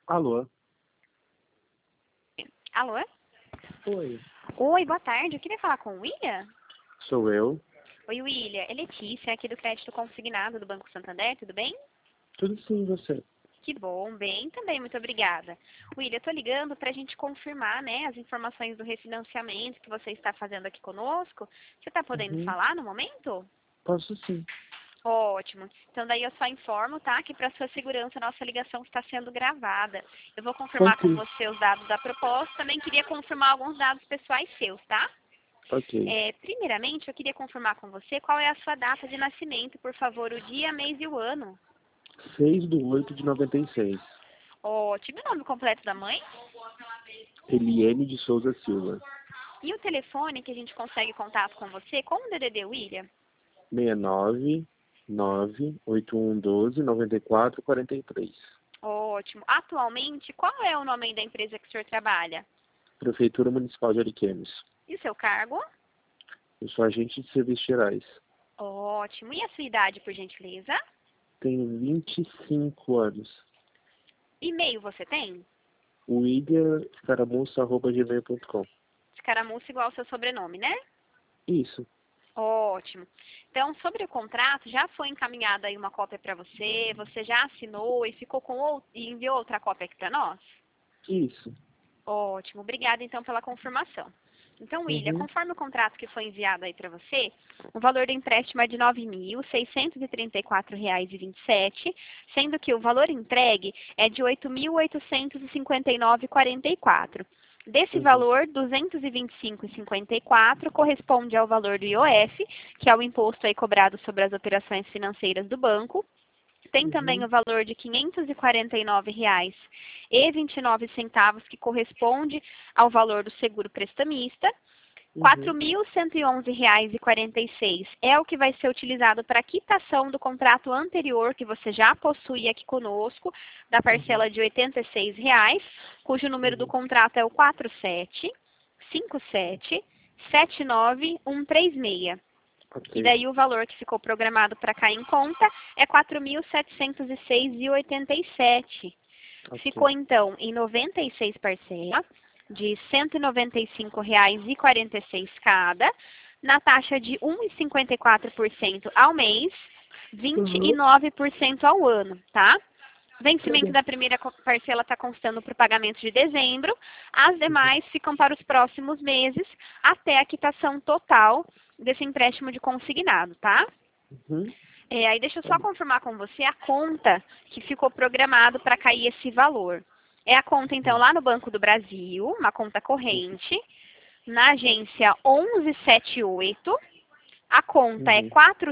Alô? Alô? Oi. Oi, boa tarde. Eu queria falar com o William. Sou eu. Oi, William. É Letícia, aqui do Crédito Consignado do Banco Santander. Tudo bem? Tudo sim, você? Que bom, bem também, muito obrigada. William, eu tô ligando para a gente confirmar, né, as informações do refinanciamento que você está fazendo aqui conosco. Você está podendo Uhum. falar no momento? Posso sim. Ótimo. Então daí eu só informo, tá, que para sua segurança a nossa ligação está sendo gravada. Eu vou confirmar com Ok. você os dados da proposta. Também queria confirmar alguns dados pessoais seus, tá? Ok. Primeiramente, eu queria confirmar com você qual é a sua data de nascimento, por favor, o dia, mês e o ano. 6/8/96. Ótimo. E o nome completo da mãe? Eliane de Souza Silva. E o telefone que a gente consegue contato com você? Qual o DDD, William? 699-8112-9443. Ótimo. Atualmente, qual é o nome da empresa que o senhor trabalha? Prefeitura Municipal de Ariquemes. E o seu cargo? Eu sou agente de serviços gerais. Ótimo. E a sua idade, por gentileza? Tenho 25 anos. E-mail você tem? william.caramuça@gmail.com. Escaramuça igual ao seu sobrenome, né? Isso. Ótimo. Então, sobre o contrato, já foi encaminhada aí uma cópia para você? Você já assinou e ficou e enviou outra cópia aqui para nós? Isso. Ótimo. Obrigada, então, pela confirmação. Então, William, Uhum. conforme o contrato que foi enviado aí para você, o valor do empréstimo é de R$ 9.634,27, sendo que o valor entregue é de R$ 8.859,44. Desse Uhum. valor, R$ 225,54 corresponde ao valor do IOF, que é o imposto aí cobrado sobre as operações financeiras do banco. Tem também Uhum. o valor de R$ 549,29, que corresponde ao valor do seguro prestamista. R$ Uhum. 4.111,46 é o que vai ser utilizado para a quitação do contrato anterior que você já possui aqui conosco, da Uhum. parcela de R$ 86,00, cujo número do Uhum. contrato é o 4757979136. E Ok. daí o valor que ficou programado para cair em conta é R$ 4.706,87. Ok. Ficou, então, em 96 parcelas de R$ 195,46 cada, na taxa de 1,54% ao mês, Uhum. 29% ao ano, tá? Tá Vencimento bom. da primeira parcela está constando para o pagamento de dezembro, as Uhum. demais ficam para os próximos meses, até a quitação total desse empréstimo de consignado, tá? Uhum. Aí deixa eu Tá só bom. confirmar com você a conta que ficou programado para cair esse valor. É a conta, então, Uhum. lá no Banco do Brasil, uma conta corrente, na agência 1178, a conta é Uhum.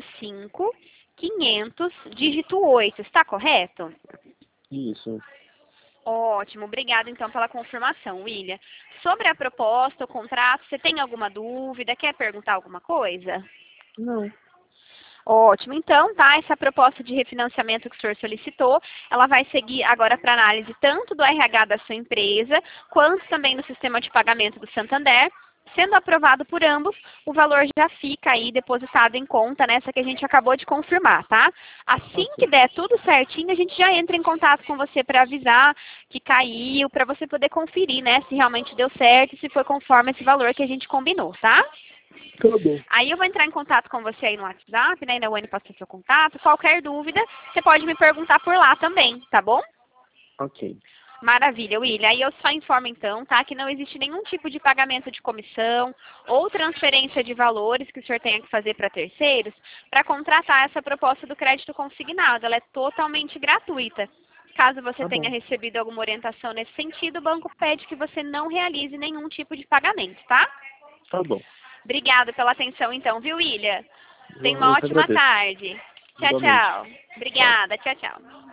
45500, dígito 8, está correto? Isso. Ótimo, obrigada então pela confirmação, William. Sobre a proposta, o contrato, você tem alguma dúvida? Quer perguntar alguma coisa? Não. Ótimo. Então, tá, essa proposta de refinanciamento que o senhor solicitou, ela vai seguir agora para análise tanto do RH da sua empresa, quanto também no sistema de pagamento do Santander. Sendo aprovado por ambos, o valor já fica aí depositado em conta, nessa que a gente acabou de confirmar, tá? Assim Ok. que der tudo certinho, a gente já entra em contato com você para avisar que caiu, para você poder conferir, né, se realmente deu certo e se foi conforme esse valor que a gente combinou, tá? Tá bom. Aí eu vou entrar em contato com você aí no WhatsApp, né? Ainda o Anne passou seu contato. Qualquer dúvida, você pode me perguntar por lá também, tá bom? Ok. Maravilha, William. Aí eu só informo então, tá? Que não existe nenhum tipo de pagamento de comissão ou transferência de valores que o senhor tenha que fazer para terceiros para contratar essa proposta do crédito consignado. Ela é totalmente gratuita. Caso você Tá tenha bom. recebido alguma orientação nesse sentido, o banco pede que você não realize nenhum tipo de pagamento, tá? Tá bom. Obrigada pela atenção então, viu, William? Tenha uma Eu que ótima agradeço. tarde. Tchau, Igualmente. tchau. Tchau. Obrigada. Tchau, tchau.